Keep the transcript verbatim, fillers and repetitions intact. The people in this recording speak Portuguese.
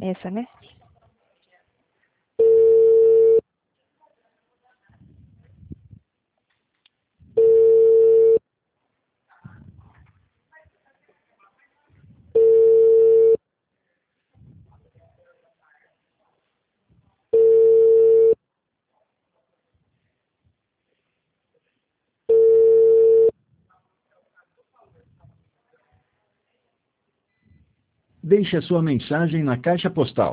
Essa, né? Deixe a sua mensagem na caixa postal